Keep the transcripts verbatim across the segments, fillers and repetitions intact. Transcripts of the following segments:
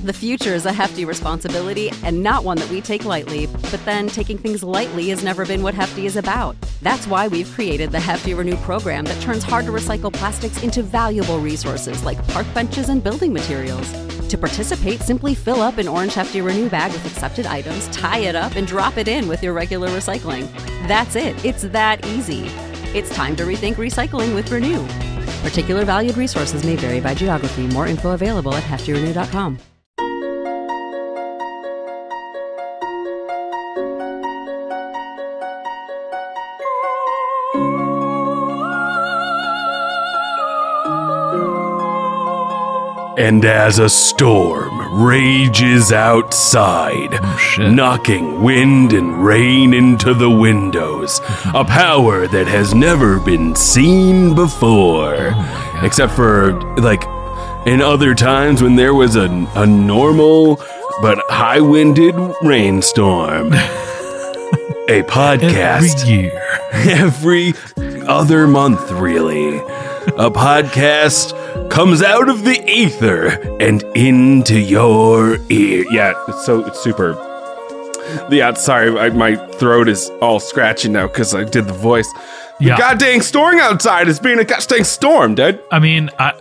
The future is a hefty responsibility and not one that we take lightly. But then taking things lightly has never been what Hefty is about. That's why we've created the Hefty Renew program that turns hard-to-recycle plastics into valuable resources like park benches and building materials. To participate, simply fill up an orange Hefty Renew bag with accepted items, tie it up, and drop it in with your regular recycling. That's it. It's that easy. It's time to rethink recycling with Renew. Particular valued resources may vary by geography. More info available at hefty renew dot com. And as a storm rages outside, oh, knocking wind and rain into the windows, a power that has never been seen before. Oh, except for, like, in other times when there was a, a normal but high-winded rainstorm. A podcast. Every year. Every other month, really. A podcast comes out of the ether and into your ear. Yeah, it's so it's super. Yeah, sorry, I, my throat is all scratchy now because I did the voice. Yeah. The goddamn storm outside is being a goddamn storm, dude. I mean, I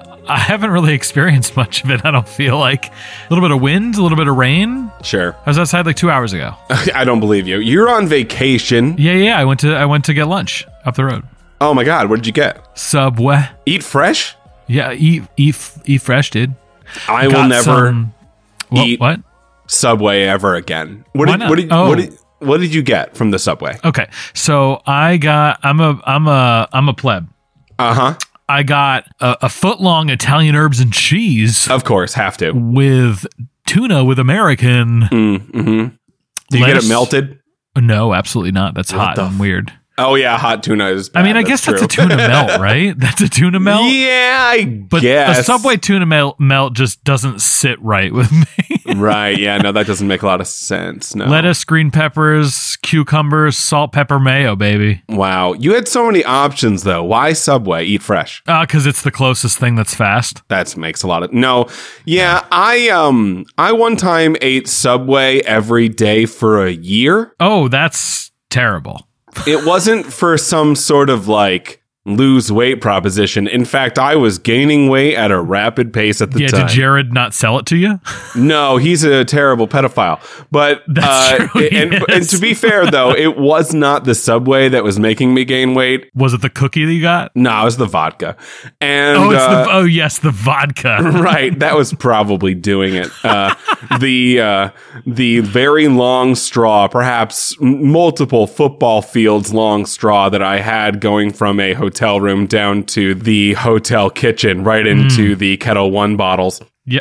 I haven't really experienced much of it, I don't feel like. A little bit of wind, a little bit of rain. Sure. I was outside like two hours ago. I don't believe you. You're on vacation. Yeah, yeah, I went to I went to get lunch up the road. Oh my God, what did you get? Subway. Eat fresh? Yeah, eat eat eat fresh, dude. I Got will never some, what, eat what? Subway ever again. What Why did not? what did, Oh. what did what did you get from the Subway? Okay, so I got I'm a I'm a I'm a pleb. Uh huh. I got a, a foot long Italian herbs and cheese Of course, have to. with tuna with American. Mm, mm-hmm. Do you get lettuce. it melted? No, absolutely not. That's hot the and f- weird. Oh yeah, hot tuna is bad. I mean, I guess that's a true. tuna melt, right? That's a tuna melt. Yeah, I But guess. a Subway tuna melt, melt just doesn't sit right with me. Right, yeah, no, that doesn't make a lot of sense. No. Lettuce, green peppers, cucumbers, salt, pepper, mayo, baby. Wow, you had so many options though. Why Subway? Eat fresh. Uh, because it's the closest thing that's fast. That makes a lot of no. Yeah, I um I one time ate Subway every day for a year. Oh, that's terrible. It wasn't for some sort of like lose weight proposition. In fact, I was gaining weight at a rapid pace at the Yeah, time. did Jared not sell it to you? No, he's a terrible pedophile. But That's uh, true, he and, is. and to be fair, though, it was not the Subway that was making me gain weight. Was it the cookie that you got? No, it was the vodka. And Oh, it's uh, the oh yes, the vodka. right, that was probably doing it. Uh, the uh, the very long straw, perhaps m- multiple football fields long straw that I had going from a hotel room down to the hotel kitchen, right into Mm. the Kettle One bottles. Yeah,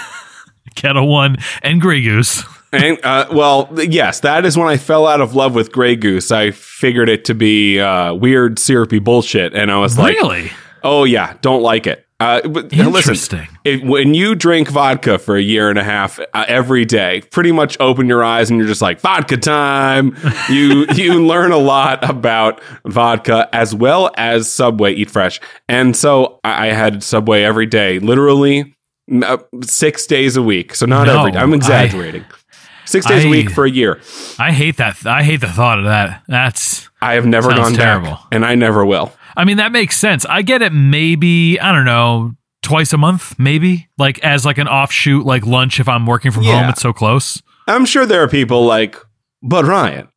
Kettle One and Grey Goose. And uh, well, yes, that is when I fell out of love with Grey Goose. I figured it to be uh, weird, syrupy bullshit, and I was like, Really? "Oh yeah, don't like it." Uh, but Interesting. listen, it, when you drink vodka for a year and a half uh, every day, pretty much open your eyes and you're just like, vodka time. You you learn a lot about vodka as well as Subway Eat Fresh. And so I, I had Subway every day, literally uh, six days a week. So not No, every day. I'm exaggerating. Six days I- a week for a year. I hate that. I hate the thought of that. That's. I have never Sounds gone terrible. back, and I never will. I mean, that makes sense. I get it. Maybe I don't know, twice a month, maybe like as like an offshoot, like lunch if I'm working from Yeah. home. It's so close. I'm sure there are people like, but Ryan,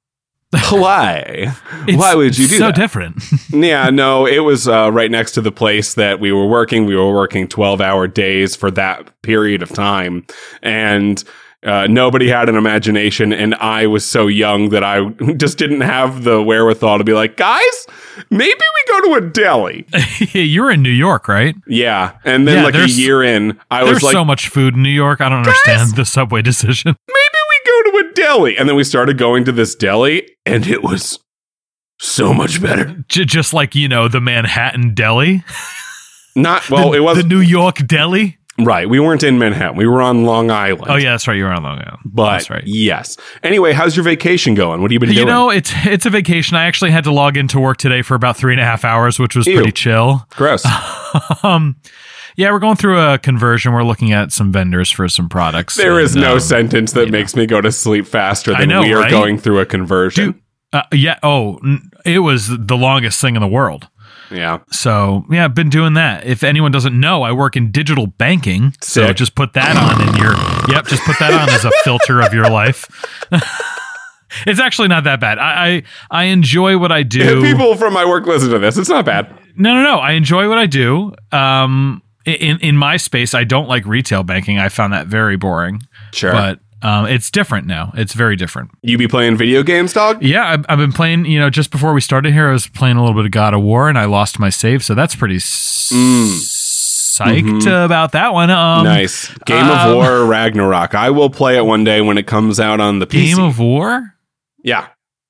why? It's why would you do so that? different? Yeah, no, it was uh, right next to the place that we were working. We were working twelve hour days for that period of time. And uh, nobody had an imagination. And I was so young that I just didn't have the wherewithal to be like, guys, maybe we go to a deli. You're in New York, right? Yeah. And then Yeah, like a there's- year in, I was There's like, so much food in New York. I don't understand the Subway decision. maybe we go to a deli. And then we started going to this deli and it was so much better. J- just like, you know, the Manhattan Deli. Not, well, the, it wasn't. the New York Deli. Right. We weren't in Manhattan. We were on Long Island. Oh yeah, that's right. You were on Long Island. But That's right. yes. Anyway, how's your vacation going? What have you been You doing? know, it's it's a vacation. I actually had to log into work today for about three and a half hours, which was Ew. pretty chill. Gross. Um, Yeah, we're going through a conversion. We're looking at some vendors for some products. There and, is no um, sentence that makes know. me go to sleep faster than know, we are right? going through a conversion. Dude, uh, yeah. Oh, it was the longest thing in the world. Yeah. So, yeah, I've been doing that. If anyone doesn't know, I work in digital banking. So Sick. just put that on in your, yep, just put that on as a filter of your life. It's actually not that bad. I, I, I enjoy what I do. People from my work listen to this. It's not bad. No, no, no. I enjoy what I do. Um, in, in my space, I don't like retail banking. I found that very boring. Sure. But Um, it's different now. It's very different. You be playing video games, dog? Yeah, I've, I've been playing, you know, just before we started here, I was playing a little bit of God of War and I lost my save. So that's pretty s- Mm. psyched Mhm. about that one. Um, Nice. Game um, of War Ragnarok. I will play it one day when it comes out on the P C. Game of War? Yeah.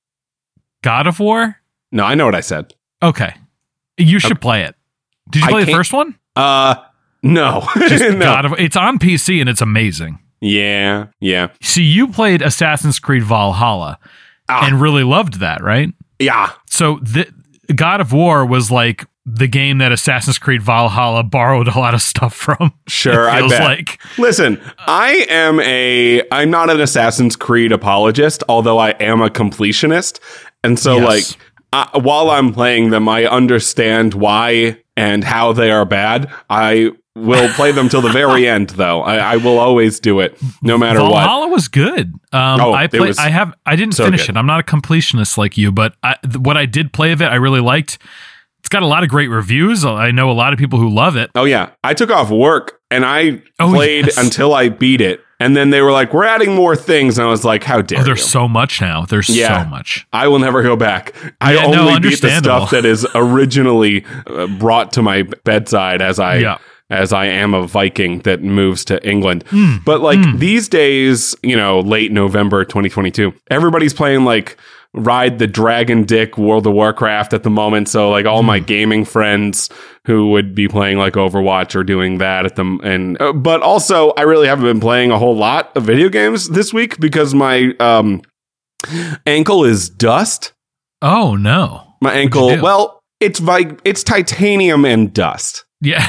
God of War? No, I know what I said. Okay. You should Okay. play it. Did you I play the can't- first one? Uh, no. Just no. God of It's on P C and it's amazing. Yeah, yeah. See, you played Assassin's Creed Valhalla Ah. and really loved that, right? Yeah. So the God of War was like the game that Assassin's Creed Valhalla borrowed a lot of stuff from. Sure, it I feels bet. like. Listen, I am a I'm not an Assassin's Creed apologist, although I am a completionist. And so Yes. like uh, while I'm playing them, I understand why and how they are bad. I will play them till the very end, though. I, I will always do it, no matter Valhalla was good. Um, Oh, I it play, was I have. I didn't so finish good. it. I'm not a completionist like you, but I, th- what I did play of it, I really liked. It's got a lot of great reviews. I know a lot of people who love it. what. Oh yeah, I took off work and I Oh, played yes. until I beat it, and then they were like, "We're adding more things," and I was like, "How dare Oh, you?" there's so much now. There's Yeah. so much. I will never go back. I Yeah, no, only beat the understandable. stuff that is originally uh, brought to my bedside as I Yeah. as I am a Viking that moves to England. Mm. But like these days, you know, late November twenty twenty-two, everybody's playing like Ride the Dragon Dick World of Warcraft at the moment. So like all my gaming friends who would be playing like Overwatch are doing that at them. And uh, but also I really haven't been playing a whole lot of video games this week because my um ankle is dust. Oh no. My ankle, do? well, it's vi- it's titanium and dust. Yeah.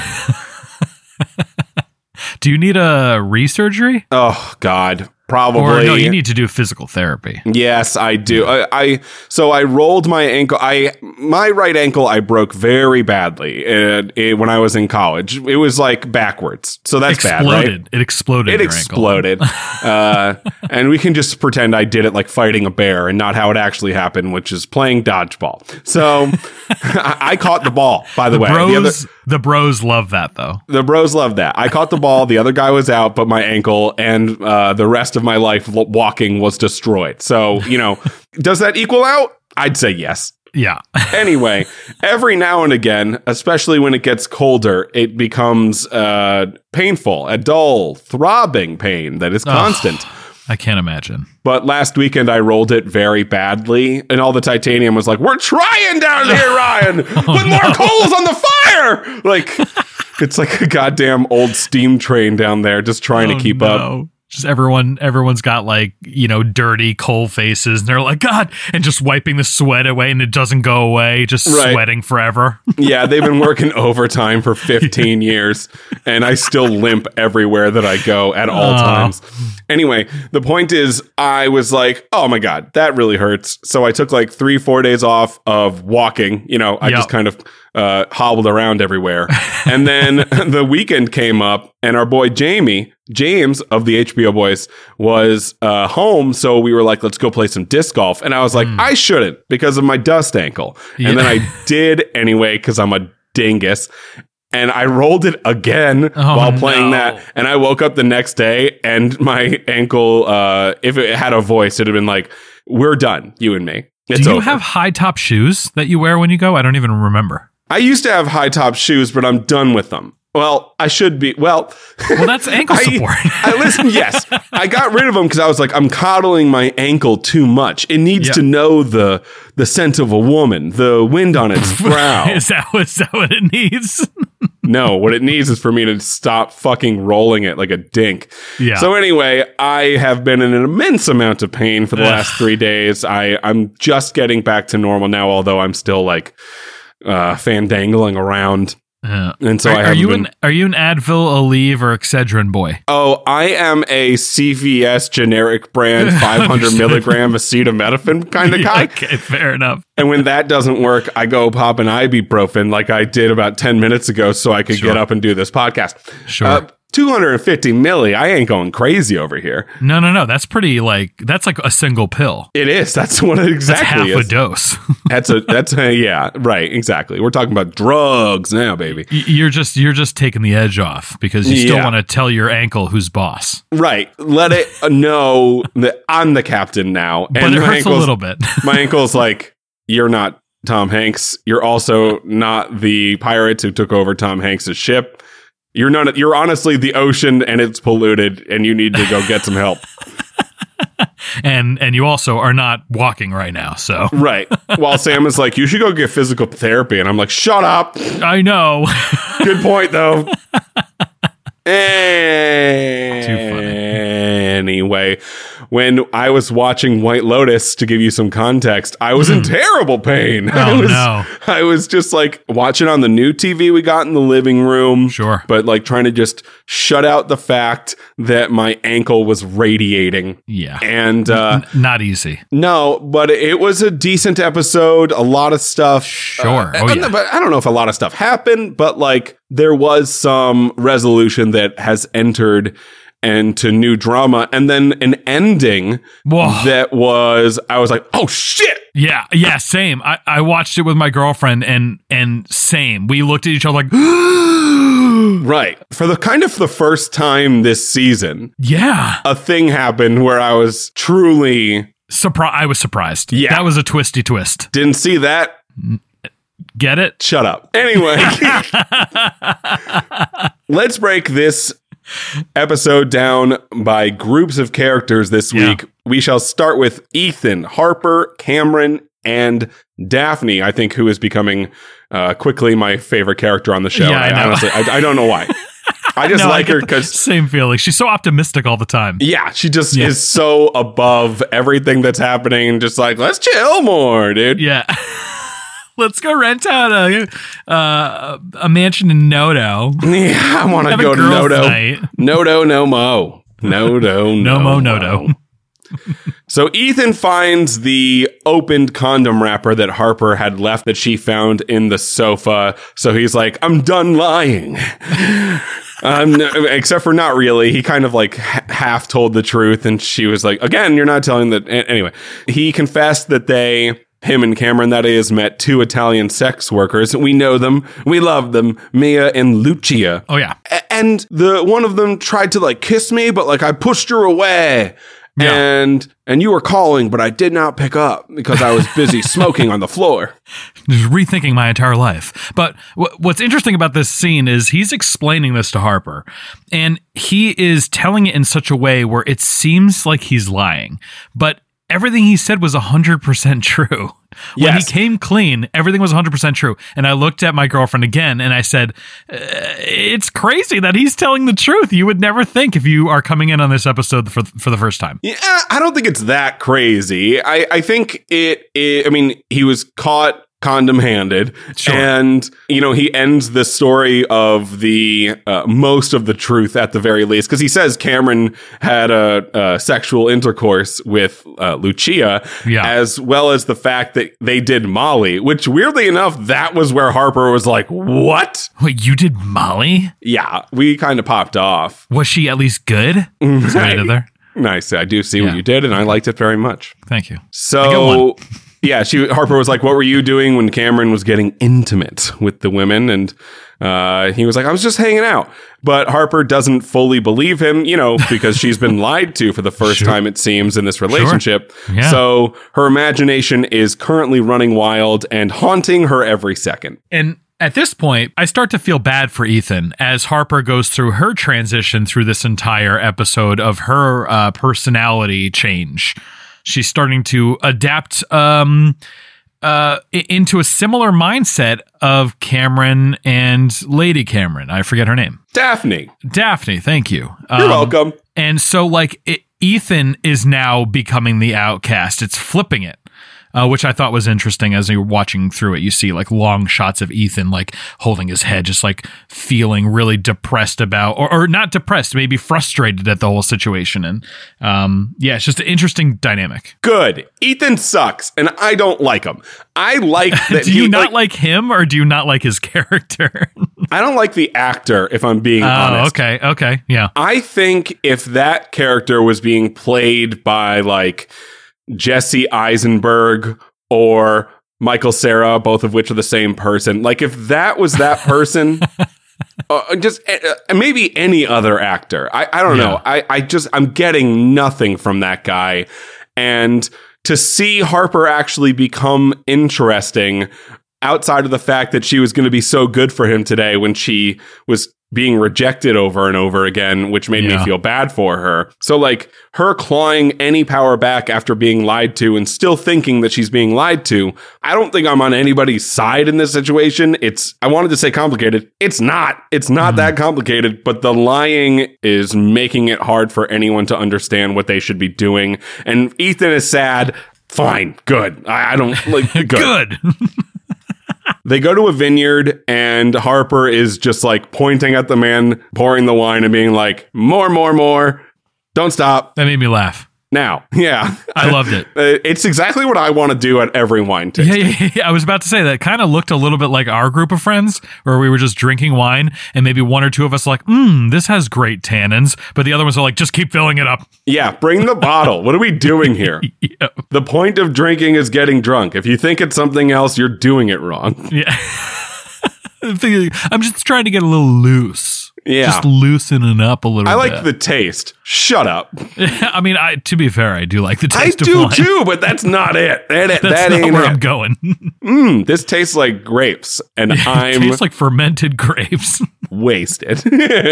Do you need a resurgery? Oh God, probably. Or no, you need to do physical therapy. Yes, I do. I, I so I rolled my ankle. I my right ankle I broke very badly uh, it, when I was in college. It was like backwards, so that's exploded. bad, right? It exploded. It your ankle. exploded, uh, and we can just pretend I did it like fighting a bear, and not how it actually happened, which is playing dodgeball. So I, I caught the ball. By the, The way, bros, the, other, the bros love that though. the bros love that. I caught the ball. The other guy was out, but my ankle and uh, the rest of my life lo- walking was destroyed. So you know, does that equal out? I'd say yes. Yeah. Anyway, every now and again, especially when it gets colder, it becomes uh, painful, a dull, throbbing pain that is constant. I can't imagine. But last weekend, I rolled it very badly, and all the titanium was like, "We're trying down here, Ryan. Put more no. coals on the fire!" Like it's like a goddamn old steam train down there, just trying Oh, to keep no. up. Just everyone, everyone's got like, you know, dirty coal faces and they're like, God, and just wiping the sweat away and it doesn't go away, just Right. sweating forever. Yeah, they've been working overtime for fifteen years, and I still limp everywhere that I go at all Oh. times. Anyway, the point is, I was like, oh my God, that really hurts. So I took like three, four days off of walking. You know, I Yep. just kind of uh, hobbled around everywhere. And then the weekend came up, and our boy Jamie, James of the H B O Boys, was uh, home. So we were like, let's go play some disc golf. And I was like, I shouldn't because of my dust ankle. Yeah. And then I did anyway because I'm a dingus. And I rolled it again Oh, while playing no. that. And I woke up the next day and my ankle, uh, if it had a voice, it'd have been like, we're done, you and me. It's Do you over. have high top shoes that you wear when you go? I don't even remember. I used to have high top shoes, but I'm done with them. Well, I should be. Well, Well, that's ankle I- support. I listen. Yes, I got rid of them because I was like, I'm coddling my ankle too much. It needs Yeah. to know the the scent of a woman, the wind on its brow. is, that, is that what it needs? No, what it needs is for me to stop fucking rolling it like a dink. Yeah. So anyway, I have been in an immense amount of pain for the last three days. I I'm just getting back to normal now, although I'm still like uh, fandangling around. Uh, And so are, I are haven't you been- an are you an Advil, Aleve, or Excedrin boy? Oh, I am a C V S generic brand five hundred Understood. milligram acetaminophen kind of Yeah, guy. okay, fair enough. And when that doesn't work, I go pop an ibuprofen like I did about ten minutes ago so I could Sure. get up and do this podcast. Sure. Uh, two hundred fifty milli. I ain't going crazy over here. No, no, no. That's pretty like that's like a single pill. It is. That's what it That's exactly half is. a dose. That's a, that's a, yeah, right. Exactly. We're talking about drugs now, baby. Y- you're just you're just taking the edge off because you still Yeah. want to tell your ankle who's boss. Right. Let it know that I'm the captain now. But and it my hurts a ankle's- little bit. My ankle's like, you're not Tom Hanks. You're also not the pirates who took over Tom Hanks's ship. You're not. You're honestly the ocean, and it's polluted, and you need to go get some help. and and you also are not walking right now. So Right. While Sam is like, you should go get physical therapy, and I'm like, shut up. I know. Good point, though. Anyway, when I was watching White Lotus, to give you some context, I was in terrible pain. I Oh, was, no. I was just like watching on the new T V we got in the living room. Sure. But like trying to just shut out the fact that my ankle was radiating. Yeah. And uh, N- not easy. no, but it was a decent episode. A lot of stuff. Sure. Uh, Oh, I- yeah. But I don't know if a lot of stuff happened, but like there was some resolution that has entered into new drama, and then an ending Whoa. that was, I was like, oh shit. Yeah, yeah, same. I, I watched it with my girlfriend and and same. We looked at each other like Right. For the kind of the first time this season, yeah. a thing happened where I was truly Surpri- I was surprised. Yeah. That was a twisty twist. didn't see that. Get it? Shut up. Anyway, let's break this episode down by groups of characters this Yeah. week. We shall start with Ethan, Harper, Cameron, and Daphne, I think, who is becoming uh, quickly my favorite character on the show. Yeah, I I, know. honestly, I, I don't know why. I just No, I like get her the because same feeling. She's so optimistic all the time. yeah, she just Yeah. is so above everything that's happening. Just like, let's chill more, dude. Yeah. Let's go rent out a uh, a mansion in Nodo. Yeah, I want to Have a go to girls' Nodo. night. Nodo, no mo. Nodo, No mo, Nodo. So Ethan finds the opened condom wrapper that Harper had left that she found in the sofa. So he's like, I'm done lying. Um, no, except for not really. He kind of like h- half told the truth. And she was like, again, you're not telling that. A- Anyway, he confessed that they, him and Cameron, that is, met two Italian sex workers. We know them. We love them. Mia and Lucia. Oh yeah. A- And the one of them tried to like kiss me, but like I pushed her away. Yeah. And and you were calling, but I did not pick up because I was busy smoking on the floor. Just rethinking my entire life. But w- what's interesting about this scene is he's explaining this to Harper, and he is telling it in such a way where it seems like he's lying, but everything he said was one hundred percent true. When Yes. he came clean, everything was one hundred percent true. And I looked at my girlfriend again and I said, uh, it's crazy that he's telling the truth. You would never think if you are coming in on this episode for, for the first time. Yeah, I don't think it's that crazy. I, I think it, it, I mean, he was caught condom handed. Sure. And, you know, he ends the story of the uh, most of the truth at the very least, because he says Cameron had a, a sexual intercourse with uh, Lucia, Yeah. as well as the fact that they did Molly, which weirdly enough, that was where Harper was like, what? Wait, you did Molly? Yeah, we kind of popped off. Was she at least good? Is what I did there? Nice. I do see Yeah. what you did, and I liked it very much. Thank you. I get So, one. yeah, she Harper was like, "What were you doing when Cameron was getting intimate with the women?" And uh, he was like, "I was just hanging out." But Harper doesn't fully believe him, you know, because she's been lied to for the first Sure. time, it seems, in this relationship. Yeah. So her imagination is currently running wild and haunting her every second. And at this point, I start to feel bad for Ethan as Harper goes through her transition through this entire episode of her uh, personality change. She's starting to adapt um, uh, i- into a similar mindset of Cameron and Lady Cameron. I forget her name. Daphne, Daphne, thank you. you're Um, welcome. And so, like, it, Ethan is now becoming the outcast. It's flipping it. uh, which I thought was interesting. As you're watching through it, you see like long shots of Ethan like holding his head, just like feeling really depressed about, or, or not depressed, maybe frustrated at the whole situation. And um, yeah, it's just an interesting dynamic. Good. Ethan sucks, and I don't like him. I like that. Do you he, not like, like him, or do you not like his character? I don't like the actor, if I'm being Oh, honest. okay, okay, yeah. I think if that character was being played by like Jesse Eisenberg or Michael Cera, both of which are the same person, like if that was that person, uh, just uh, maybe any other actor, I, I don't Yeah. know. I, I just, I'm getting nothing from that guy. And to see Harper actually become interesting outside of the fact that she was going to be so good for him today when she was being rejected over and over again, which made Yeah. me feel bad for her. So like her clawing any power back after being lied to and still thinking that she's being lied to. I don't think I'm on anybody's side in this situation. It's, I wanted to say complicated. It's not, it's not mm. that complicated, but the lying is making it hard for anyone to understand what they should be doing. And Ethan is sad. Fine. Good. I, I don't like good. Good. They go to a vineyard and Harper is just like pointing at the man pouring the wine and being like, more, more, more. Don't stop. That made me laugh. Now. Yeah. I loved it. It's exactly what I want to do at every wine tasting. Yeah, yeah, yeah. I was about to say that kind of looked a little bit like our group of friends where we were just drinking wine and maybe one or two of us like, mmm, this has great tannins. But the other ones are like, just keep filling it up. Yeah, bring the bottle. What are we doing here? Yeah. The point of drinking is getting drunk. If you think it's something else, you're doing it wrong. Yeah. I'm thinking- I'm just trying to get a little loose. Yeah. Just loosening up a little I like bit. the taste. Shut up. I mean, I to be fair, I do like the I taste of do wine. too, but that's not it. That, That's that not ain't where it. I'm going. Mm, this tastes like grapes, and It I'm tastes like fermented grapes. wasted.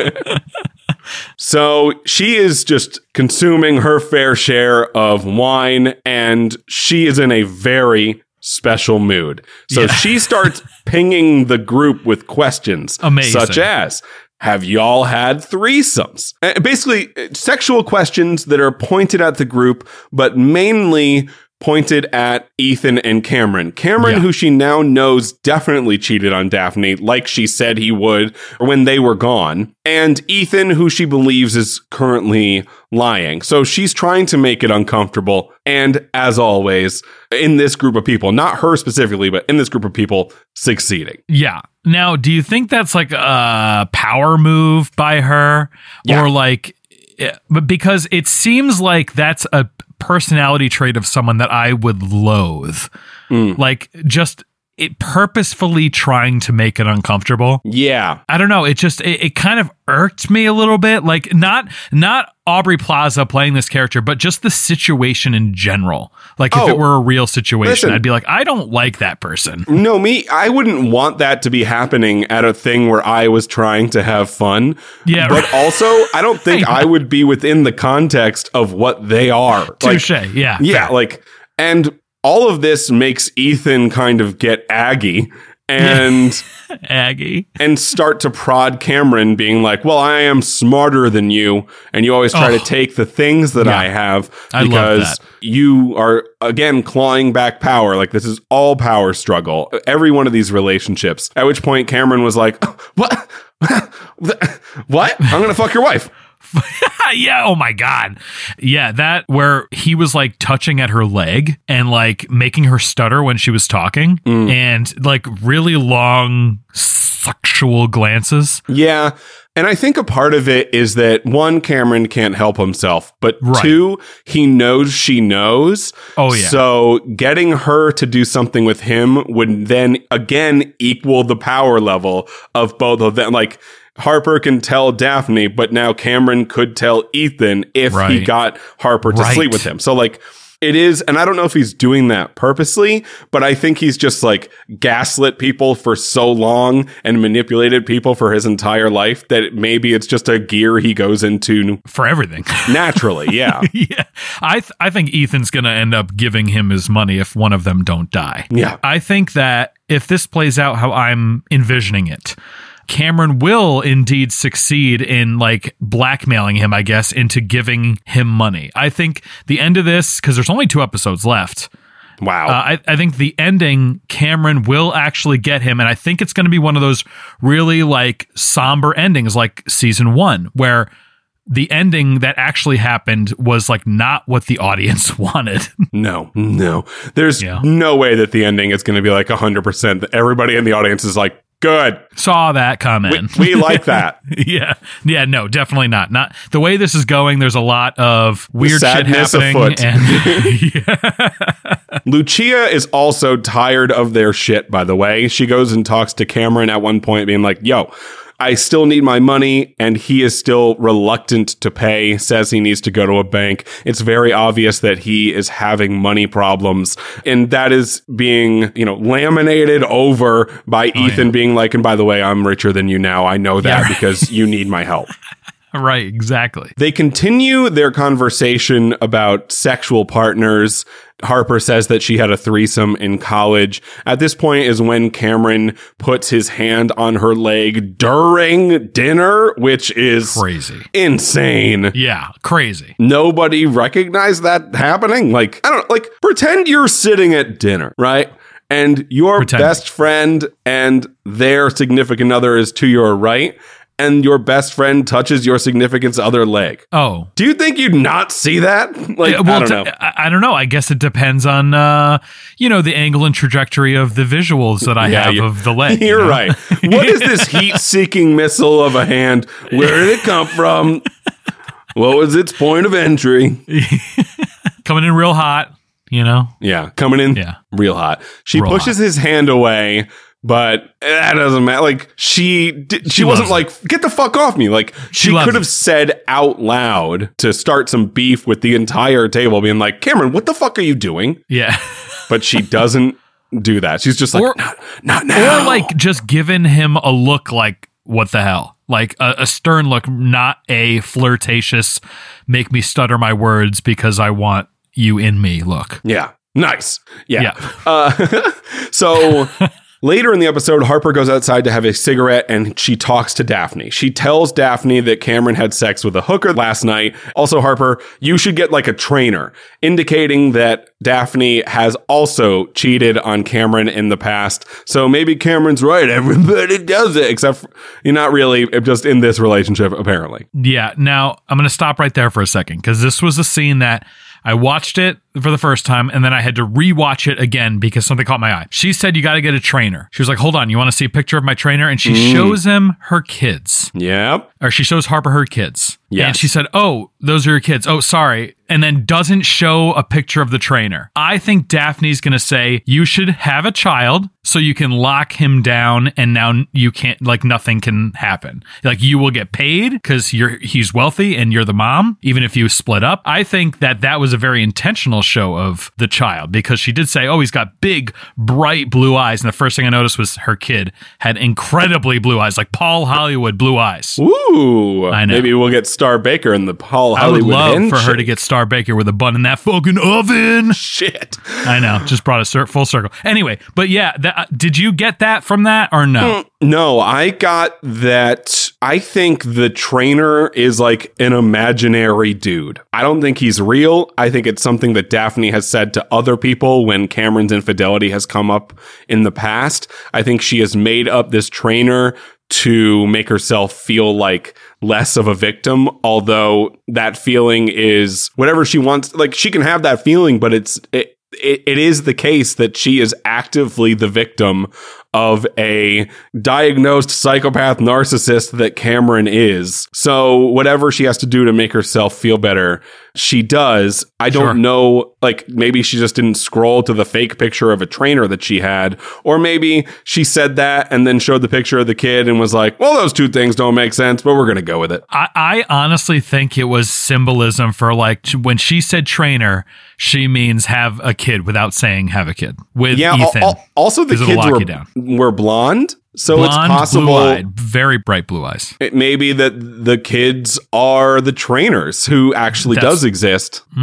So she is just consuming her fair share of wine, and she is in a very special mood. So Yeah. she starts pinging the group with questions, Amazing. such as, have y'all had threesomes? Uh, Basically, uh, sexual questions that are pointed at the group, but mainly pointed at Ethan and Cameron. Cameron, Yeah. who she now knows definitely cheated on Daphne, like she said he would when they were gone. And Ethan, who she believes is currently lying. So she's trying to make it uncomfortable. And as always, in this group of people, not her specifically, but in this group of people, succeeding. Yeah. Now, do you think that's like a power move by her? Yeah. Or like, eh, but because it seems like that's a personality trait of someone that I would loathe. Mm. Like just it purposefully trying to make it uncomfortable. Yeah. I don't know. It just, it, it kind of irked me a little bit. Like not, not Aubrey Plaza playing this character, but just the situation in general. Like if Oh, it were a real situation, listen. I'd be like, I don't like that person. No, me, I wouldn't want that to be happening at a thing where I was trying to have fun. Yeah, But right. also, I don't think I would be within the context of what they are. Like, Touche. Yeah. yeah, fair. like, and all of this makes Ethan kind of get aggy and Aggie. and start to prod Cameron, being like, well, I am smarter than you, and you always try Oh. to take the things that Yeah. I have I love because that. you are, again, clawing back power. Like, this is all power struggle. Every one of these relationships. At which point Cameron was like, what? What? I'm gonna fuck your wife. Yeah. Oh my God. Yeah. That where he was like touching at her leg and like making her stutter when she was talking Mm. and like really long sexual glances. Yeah. And I think a part of it is that one, Cameron can't help himself, but Right. two, he knows she knows. Oh, yeah. So getting her to do something with him would then again equal the power level of both of them. Like, Harper can tell Daphne, but now Cameron could tell Ethan if he Right. got Harper to Right. sleep with him. So like, it is, and I don't know if he's doing that purposely, but I think he's just like gaslit people for so long and manipulated people for his entire life that maybe it's just a gear he goes into For everything. naturally. Yeah. Yeah. I th- I think Ethan's going to end up giving him his money if one of them don't die. Yeah. I think that if this plays out how I'm envisioning it, Cameron will indeed succeed in like blackmailing him, I guess, into giving him money. I think the end of this, because there's only two episodes left, Wow. Uh, I, I think the ending, Cameron will actually get him, and I think it's going to be one of those really like somber endings like season one, where the ending that actually happened was like not what the audience wanted. No, no. There's Yeah. no way that the ending is going to be like one hundred percent. Everybody in the audience is like, good. Saw that coming. We, we like that. yeah. Yeah, no, definitely not. Not the way this is going, there's a lot of weird shit Sadness happening. afoot. And yeah. Lucia is also tired of their shit, by the way. She goes and talks to Cameron at one point, being like, yo, I still need my money, and he is still reluctant to pay, says he needs to go to a bank. It's very obvious that he is having money problems, and that is being, you know, laminated over by Oh, Ethan yeah. being like, and by the way, I'm richer than you now. I know that Yeah, right. because you need my help. Right, exactly. They continue their conversation about sexual partners. Harper says that she had a threesome in college. At this point is when Cameron puts his hand on her leg during dinner, which is Crazy. insane. Yeah, crazy. Nobody recognized that happening. Like, I don't like pretend you're sitting at dinner, right? And your Pretending. best friend and their significant other is to your right, and your best friend touches your significant other leg. Oh. Do you think you'd not see that? Like, Yeah, well, I don't t- know. I, I don't know. I guess it depends on, uh, you know, the angle and trajectory of the visuals that I Yeah, have you- of the leg. You're you know? right. What is this heat-seeking missile of a hand? Where did it come from? What was its point of entry? Coming in real hot, you know? Yeah, coming in Yeah. real hot. She Real pushes his hand away, but that doesn't matter. Like, she did, she, She wasn't loves like, get the fuck off me. Like, she, She loves could have it. said out loud to start some beef with the entire table, being like, Cameron, what the fuck are you doing? Yeah. But she doesn't do that. She's just like, Or- not, not now. Or like just giving him a look like, what the hell? Like a, a stern look, not a flirtatious, make me stutter my words because I want you in me look. Yeah. Nice. Yeah. Yeah. Uh, so later in the episode, Harper goes outside to have a cigarette and she talks to Daphne. She tells Daphne that Cameron had sex with a hooker last night. Also, Harper, you should get like a trainer, indicating that Daphne has also cheated on Cameron in the past. So maybe Cameron's right. Everybody does it, except for, you're not really just in this relationship, apparently. Yeah. Now I'm going to stop right there for a second because this was a scene that I watched it for the first time and then I had to rewatch it again because something caught my eye. She said, you got to get a trainer. She was like, hold on, you want to see a picture of my trainer? And she Mm. shows him her kids. Yep. Or she shows Harper her kids. Yes. And she said, oh, those are your kids. Oh, sorry. And then doesn't show a picture of the trainer. I think Daphne's going to say, you should have a child so you can lock him down and now you can't, like nothing can happen. Like you will get paid because you're he's wealthy and you're the mom, even if you split up. I think that that was a very intentional show of the child because she did say, oh, he's got big, bright blue eyes. And the first thing I noticed was her kid had incredibly blue eyes, like Paul Hollywood blue eyes. Ooh. I know. Maybe we'll get Star Baker in the Paul I would Hollywood love hen for her shit. to get Star Baker with a bun in that fucking oven. Shit. I know, just brought a cir- full circle. Anyway, but yeah, that, uh, did you get that from that or no? No, I got that. I think the trainer is like an imaginary dude. I don't think he's real. I think it's something that Daphne has said to other people when Cameron's infidelity has come up in the past. I think she has made up this trainer to make herself feel like less of a victim, although that feeling is whatever she wants. Like she can have that feeling, but it's it, it, it is the case that she is actively the victim of a diagnosed psychopath narcissist that Cameron is. So whatever she has to do to make herself feel better, she does. I don't Sure. know, like maybe she just didn't scroll to the fake picture of a trainer that she had, or maybe she said that and then showed the picture of the kid and was like, well, those two things don't make sense, but we're going to go with it. I, I honestly think it was symbolism for like when she said trainer, she means have a kid without saying have a kid with Yeah. Ethan. al- al- also, the 'cause it'll kids lock were, you down. were blonde. So Blonde, it's possible blue-eyed, very bright blue eyes. it may be that the kids are the trainers who actually That's- does exist. Mm.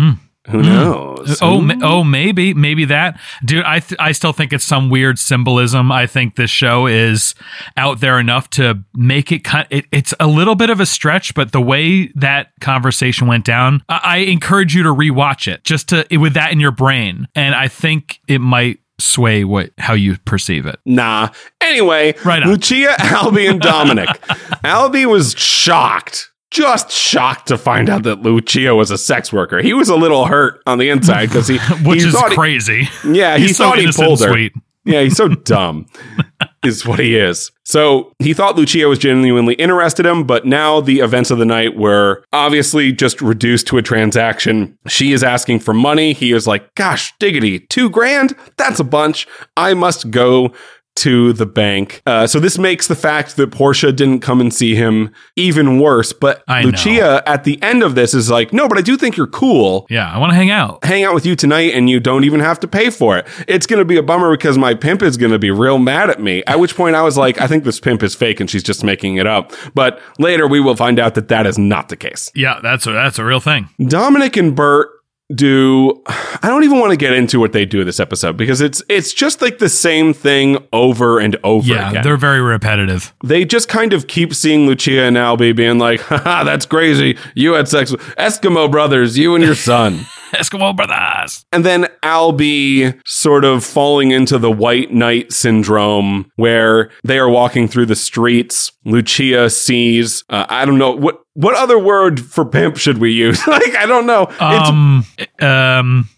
Who knows? Oh, ma- oh, maybe, maybe that, dude. I th- I still think it's some weird symbolism. I think this show is out there enough to make it kind. It, it's a little bit of a stretch, but the way that conversation went down, I, I encourage you to rewatch it just to with that in your brain, and I think it might sway what how you perceive it. Nah. Anyway, right on. Lucia, Albie, and Dominic. Albie was shocked. Just shocked to find out that Lucia was a sex worker. He was a little hurt on the inside because he, which he is thought crazy. He, yeah, he He's thought so he pulled her. Sweet. Yeah, he's so dumb, is what he is. So he thought Lucia was genuinely interested in him, but now the events of the night were obviously just reduced to a transaction. She is asking for money. He is like, "Gosh, diggity, two grand? That's a bunch. I must go to the bank." Uh, so this makes the fact that Portia didn't come and see him even worse. But I Lucia know. at the end of this is like, "No, but I do think you're cool. Yeah, I want to hang out. Hang out with you tonight and you don't even have to pay for it. It's going to be a bummer because my pimp is going to be real mad at me." At which point I was like, I think this pimp is fake and she's just making it up. But later we will find out that that is not the case. Yeah, that's a, that's a real thing. Dominic and Bert do I don't even want to get into what they do this episode because it's it's just like the same thing over and over yeah, again. They're very repetitive. They just kind of keep seeing Lucia and Albie being like, "Haha, that's crazy. You had sex with Eskimo brothers, you and your son." Eskimo brothers. And then Albie sort of falling into the white knight syndrome where they are walking through the streets. Lucia sees, uh, I don't know, what what other word for pimp should we use? Like, I don't know. Um, um,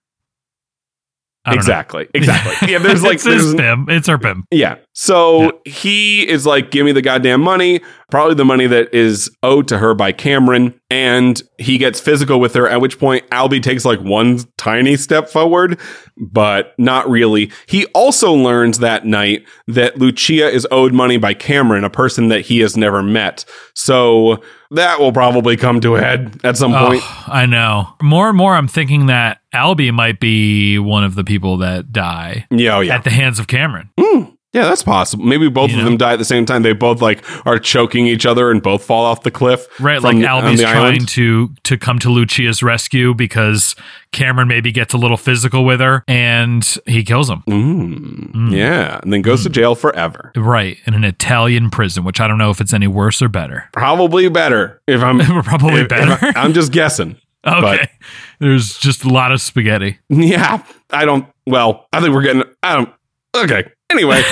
I don't exactly. know. Exactly. Yeah, there's like it's his there's, pimp. It's her pimp. Yeah. So Yeah. he is like, "Give me the goddamn money," probably the money that is owed to her by Cameron. And he gets physical with her, at which point Albie takes like one tiny step forward, but not really. He also learns that night that Lucia is owed money by Cameron, a person that he has never met. So that will probably come to a head at some point. Oh, I know. More and more, I'm thinking that Albie might be one of the people that die Yeah, oh, yeah. at the hands of Cameron. Mm, yeah, that's possible. Maybe both You of know? them die at the same time. They both like are choking each other and both fall off the cliff. Right, from like the- on Albie's the trying island. to to come to Lucia's rescue because Cameron maybe gets a little physical with her and he kills him. Mm, Mm. Yeah, and then goes to jail forever. Right, in an Italian prison, which I don't know if it's any worse or better. Probably better if I'm Probably if- if better. I- I'm just guessing. Okay. But There's just a lot of spaghetti. yeah, I don't. Well, I think we're getting. I don't. Okay. Anyway,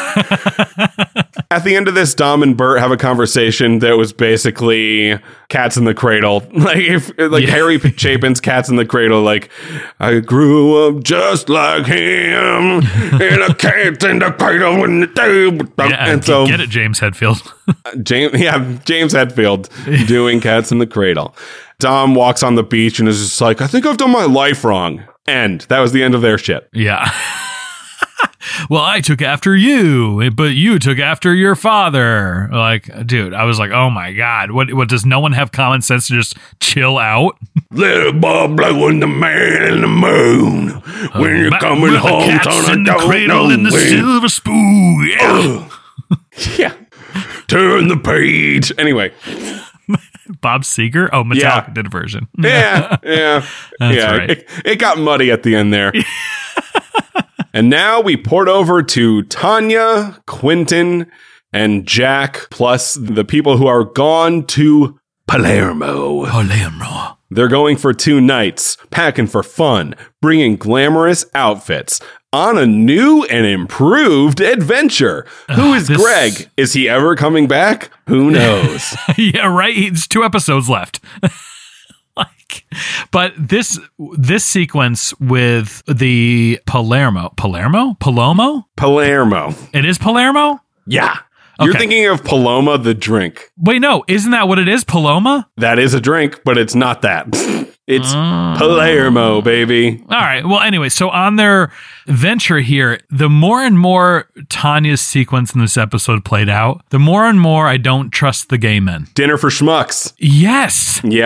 at the end of this, Dom and Bert have a conversation that was basically Cats in the Cradle. Like if like Yeah. Harry Chapin's Cats in the Cradle. Like, "I grew up just like him in a cat in the cradle when the day was dark." Yeah, And so get it, James Hetfield. James, yeah, James Hetfield doing Cats in the Cradle. Dom walks on the beach and is just like, "I think I've done my life wrong." And that was the end of their shit. Yeah. Well, I took after you, but you took after your father. Like, dude, I was like, oh my God. What What does no one have common sense to just chill out? Little Bob blowing the man in the moon. When you're Back coming with the home, cats son, I in the don't cradle know in the when. silver spoon. Yeah. Yeah. Turn the page. Anyway. Bob Seger? Oh, Metallica Yeah. did a version. Yeah. Yeah. That's yeah. right. It, it got muddy at the end there. And now we port over to Tanya, Quentin, and Jack, plus the people who are gone to Palermo. Palermo. They're going for two nights, packing for fun, bringing glamorous outfits on a new and improved adventure. Who is this- Greg? Is he ever coming back? Who knows? Yeah, right. It's two episodes left. Like, but this this sequence with the Palermo, Palermo, Palomo. Palermo. It is Palermo. Yeah. You're Okay. thinking of Paloma the drink. Wait, no, isn't that what it is? Paloma. That is a drink, but it's not that. It's Mm. Palermo, baby. All right. Well, anyway, so on their venture here, the more and more Tanya's sequence in this episode played out, the more and more I don't trust the gay men. Dinner for schmucks. Yes. Yep.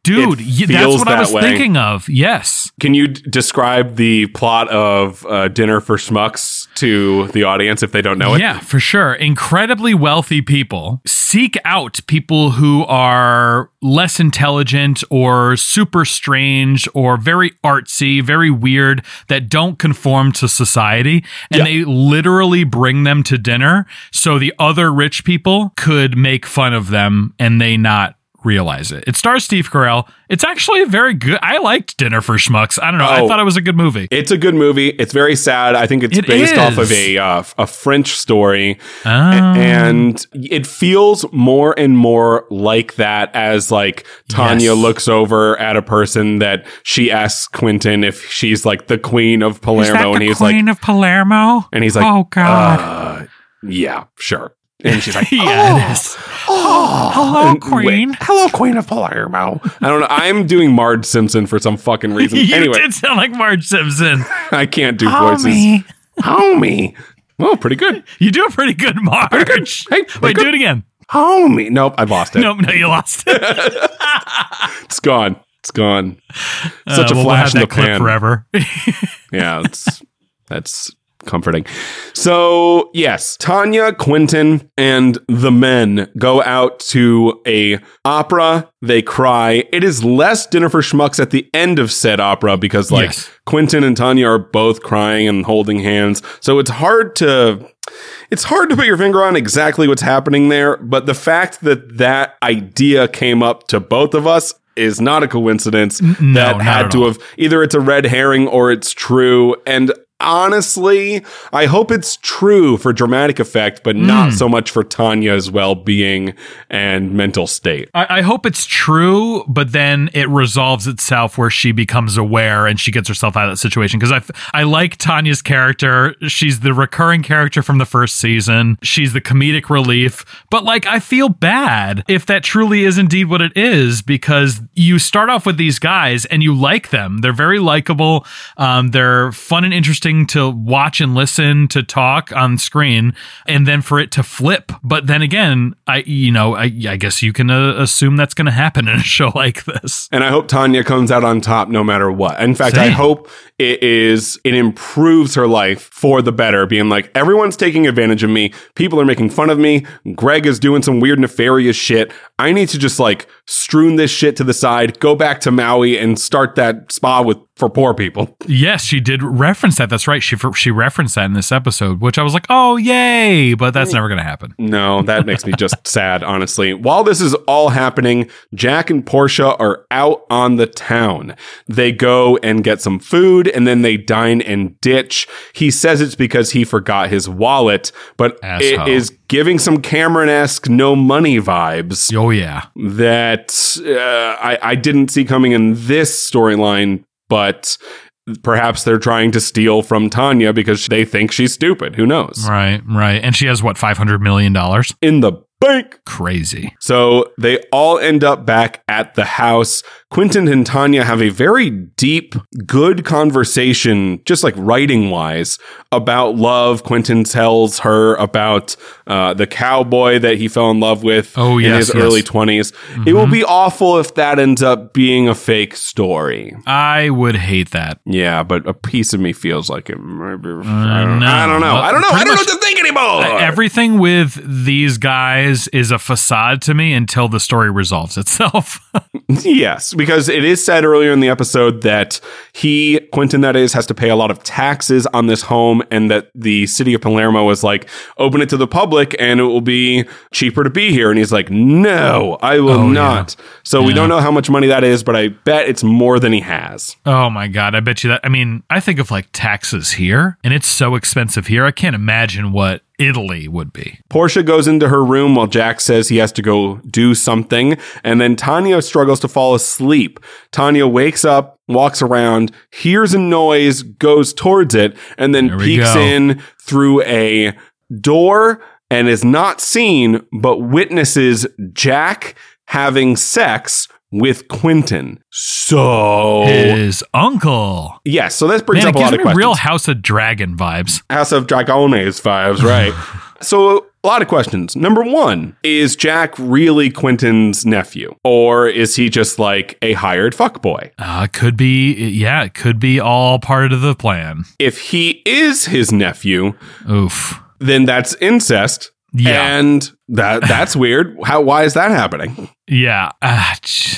Dude, it y- that's feels what I that was way. thinking of. Yes. Can you d- describe the plot of uh, Dinner for Schmucks to the audience if they don't know it? Yeah, for sure. Incredibly wealthy people seek out people who are less intelligent or super strange or very artsy, very weird, that don't conform to society. And Yeah. they literally bring them to dinner so the other rich people could make fun of them and they not realize it. It stars Steve Carell. It's actually a very good. I liked Dinner for Schmucks. I don't know. Oh. I thought it was a good movie. It's a good movie. It's very sad. I think it's It based is. off of a uh, a French story, Oh. and it feels more and more like that as like Tanya Yes. looks over at a person that she asks Quentin if she's like the queen of Palermo, and he's like, of Palermo? and he's like, Oh, God. uh, yeah, sure. And she's like, Yeah, oh, it is. oh, hello, And queen. wait, hello, queen of Palermo. I don't know. I'm doing Marge Simpson for some fucking reason. You Anyway, did sound like Marge Simpson. I can't do voices. Homie. Oh, pretty good. You do a pretty good Marge. Hey, pretty Wait, good. do it again. Homie. Nope, I lost it. Nope, no, you lost it. It's gone. It's gone. Such Uh, a well, we'll flash have in the that clip pan. forever. Yeah, it's that's comforting. So, yes, Tanya, Quentin, and the men go out to a opera. They cry. It is less Dinner for Schmucks at the end of said opera because, like, Yes. Quentin and Tanya are both crying and holding hands. So it's hard to it's hard to put your finger on exactly what's happening there. But the fact that that idea came up to both of us is not a coincidence. no, that not had at to all. have either it's a red herring or it's true. And honestly, I hope it's true for dramatic effect, but not so much for Tanya's well-being and mental state. I, I hope it's true, but then it resolves itself where she becomes aware and she gets herself out of that situation. Because I, f- I like Tanya's character. She's the recurring character from the first season. She's the comedic relief. But like, I feel bad if that truly is indeed what it is, because you start off with these guys and you like them. They're very likable. Um, they're fun and interesting to watch and listen to talk on screen, and then for it to flip. But then again, I, you know, I, I guess you can uh, assume that's going to happen in a show like this. And I hope Tanya comes out on top no matter what. In fact, I Same. hope it is, it improves her life for the better, being like, everyone's taking advantage of me. People are making fun of me. Greg is doing some weird nefarious shit. I need to just like strewn this shit to the side, go back to Maui and start that spa with for poor people. Yes, she did reference that. That's right. She she referenced that in this episode, which I was like, oh, yay. But that's never going to happen. No, that makes me just sad, honestly. While this is all happening, Jack and Portia are out on the town. They go and get some food, and then they dine and ditch. He says it's because he forgot his wallet, but Asshole. it is giving some Cameron-esque no money vibes Oh, yeah. that uh, I, I didn't see coming in this storyline, but perhaps they're trying to steal from Tanya because they think she's stupid. Who knows? Right, right. And she has, what, five hundred million dollars? In the bank. Crazy. So they all end up back at the house. Quentin and Tanya have a very deep, good conversation, just like writing wise, about love. Quentin tells her about uh, the cowboy that he fell in love with Oh, in yes, his yes. early twenties. It will be awful if that ends up being a fake story. I would hate that. Yeah, but a piece of me feels like it. might be- I, don't, Uh, no. I don't know. I don't know. I Pretty don't know much- what to think anymore. Uh, Everything with these guys is a facade to me until the story resolves itself. Yes, because it is said earlier in the episode that he, Quentin that is, has to pay a lot of taxes on this home, and that the city of Palermo is like, open it to the public and it will be cheaper to be here. And he's like, no, I will Oh, not. yeah. So we Yeah. don't know how much money that is, but I bet it's more than he has. Oh my God. I bet you that. I mean, I think of like taxes here, and it's so expensive here. I can't imagine what Italy would be. Portia goes into her room while Jack says he has to go do something, and then Tanya struggles to fall asleep. Tanya wakes up, walks around, hears a noise, goes towards it, and then There we peeks go. in through a door and is not seen, but witnesses Jack having sex with Quentin. So, His uncle. yes, so this brings Man, up it a gives lot of me questions. real House of Dragon vibes. House of Dragones vibes, right? So a lot of questions. Number one, is Jack really Quentin's nephew? Or is he just like a hired fuckboy? Uh, could be, yeah, it could be all part of the plan. If he is his nephew, oof, then that's incest. Yeah. And that that's weird. How? Why is that happening? Yeah. Uh,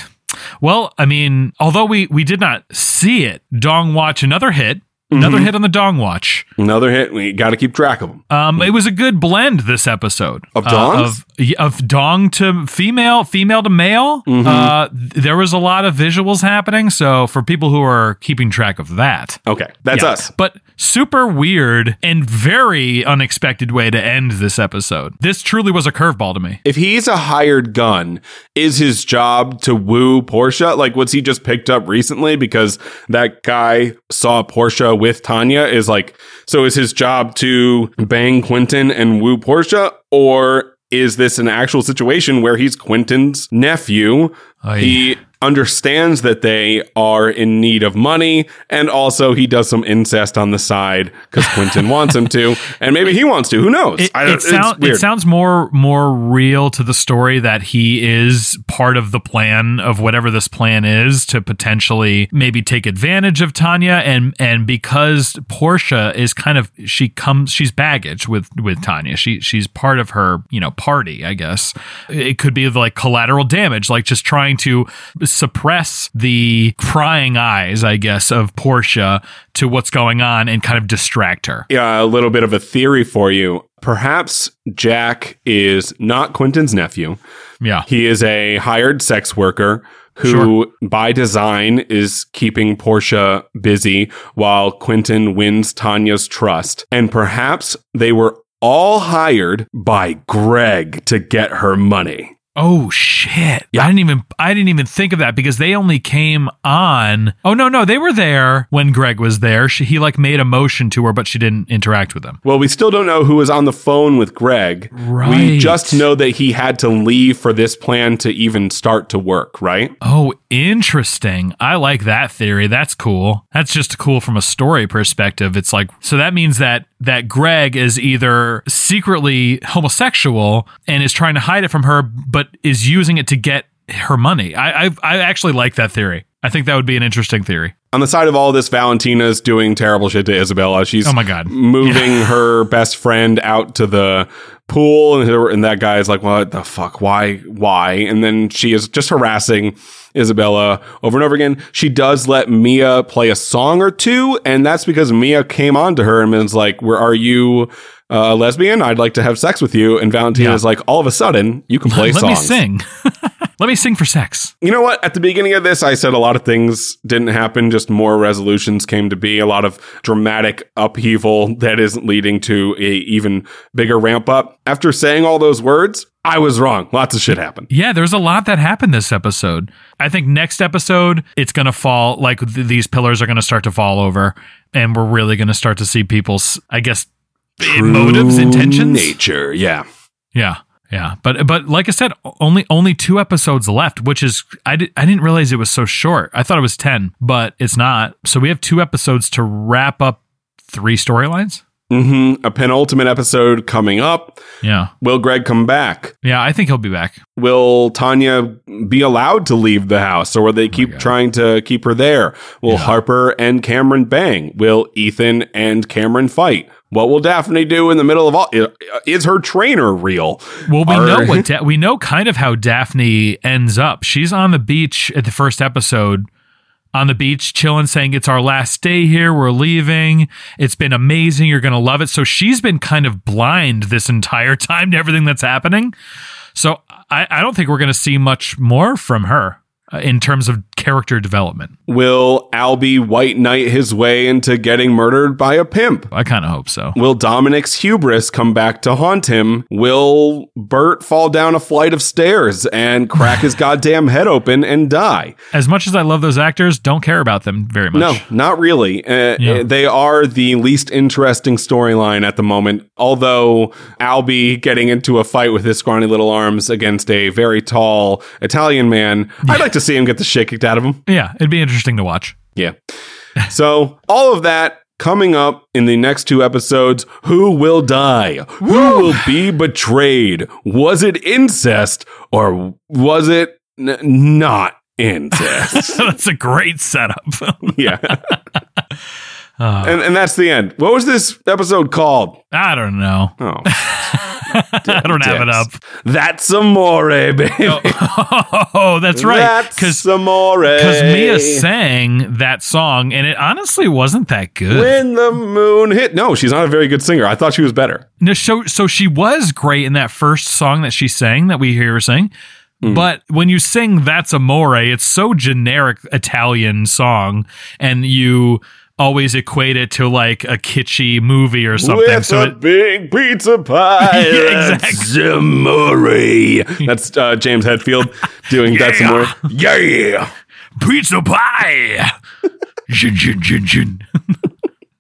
well, I mean, although we, we did not see it, Dong Watch, another hit. Another mm-hmm. hit on the Dong Watch. Another hit. We got to keep track of them. Um, it was a good blend this episode of dongs, uh, of, of dong to female, female to male. Mm-hmm. Uh, there was a lot of visuals happening. So for people who are keeping track of that, okay, that's yeah. us. But super weird and very unexpected way to end this episode. This truly was a curveball to me. If he's a hired gun, is his job to woo Portia? Like, was he just picked up recently because that guy saw Portia with Tanya? Is like, so is his job to bang Quentin and woo Portia? Or is this an actual situation where he's Quentin's nephew? Oh, yeah. He understands that they are in need of money, and also he does some incest on the side because Quentin wants him to, and maybe he wants to. Who knows? It, I, it, sound, it sounds more more real to the story that he is part of the plan of whatever this plan is to potentially maybe take advantage of Tanya, and and because Portia is kind of she comes she's baggage with with Tanya. She she's part of her you know party. I guess it could be like collateral damage, like just trying to suppress the prying eyes, I guess, of Portia to what's going on and kind of distract her. Yeah, a little bit of a theory for you. Perhaps Jack is not Quentin's nephew. Yeah. He is a hired sex worker who, sure. by design, is keeping Portia busy while Quentin wins Tanya's trust. And perhaps they were all hired by Greg to get her money. Oh shit. Yeah. I didn't even I didn't even think of that because they only came on. Oh no, no, they were there when Greg was there. She, he like made a motion to her, but she didn't interact with him. Well, we still don't know who was on the phone with Greg. Right. We just know that he had to leave for this plan to even start to work, right? Oh, interesting. I like that theory. That's cool. That's just cool from a story perspective. It's like, so that means that that Greg is either secretly homosexual and is trying to hide it from her, but is using it to get her money. I I, I actually like that theory. I think that would be an interesting theory. On the side of all this, Valentina's doing terrible shit to Isabella. She's oh my God. moving yeah. her best friend out to the pool, and, her, and that guy's like, what the fuck? Why? Why? And then she is just harassing Isabella over and over again. She does let Mia play a song or two, and that's because Mia came on to her and was like, where are you? Uh, a lesbian? I'd like to have sex with you. And Valentina's yeah. like, all of a sudden, you can play Let songs. Let me sing. Let me sing for sex. You know what? At the beginning of this, I said a lot of things didn't happen. Just more resolutions came to be. A lot of dramatic upheaval that isn't leading to a even bigger ramp up. After saying all those words, I was wrong. Lots of shit happened. Yeah, there's a lot that happened this episode. I think next episode, it's going to fall, like th- these pillars are going to start to fall over. And we're really going to start to see people's, I guess, True motives, intentions, nature. Yeah, yeah, yeah. But but like I said, only only two episodes left, which is I did, I didn't realize it was so short. I thought it was ten, but it's not. So we have two episodes to wrap up three storylines. Mm-hmm. A penultimate episode coming up. Yeah. Will Greg come back? Yeah, I think he'll be back. Will Tanya be allowed to leave the house, or will they keep oh trying to keep her there? Will yeah. Harper and Cameron bang? Will Ethan and Cameron fight? What will Daphne do in the middle of all? Is her trainer real? Well, we Are, know what da- we know kind of how Daphne ends up. She's on the beach at the first episode, on the beach chilling, saying it's our last day here. We're leaving. It's been amazing. You're going to love it. So she's been kind of blind this entire time to everything that's happening. So I, I don't think we're going to see much more from her uh, in terms of character development. Will Albie White Knight his way into getting murdered by a pimp? I kind of hope so. Will Dominic's hubris come back to haunt him? Will Bert fall down a flight of stairs and crack his goddamn head open and die? As much as I love those actors, don't care about them very much. No, not really. Uh, yeah. They are the least interesting storyline at the moment, although Albie getting into a fight with his scrawny little arms against a very tall Italian man, yeah. I'd like to see him get the shit kicked out of him. Yeah, it'd be interesting to watch. Yeah. So all of that Coming up in the next two episodes, who will die? Woo! Who will be betrayed? Was it incest or was it n- not incest? That's a great setup. Yeah. Uh, and, and that's the end. What was this episode called? I don't know. Oh. I don't have it up. That's Amore, baby. Oh, oh that's right. That's Amore. Because Mia sang that song, and it honestly wasn't that good. When the moon hit. No, she's not a very good singer. I thought she was better. No, so, so she was great in that first song that she sang, that we hear her sing. Mm. But when you sing That's Amore, it's so generic Italian song, and you always equate it to like a kitschy movie or something. With so a it, big pizza pie. Yeah, That's Amore. That's uh, James Hetfield doing yeah. That's Amore. Yeah. Pizza pie. Jin, jin, jin, jin.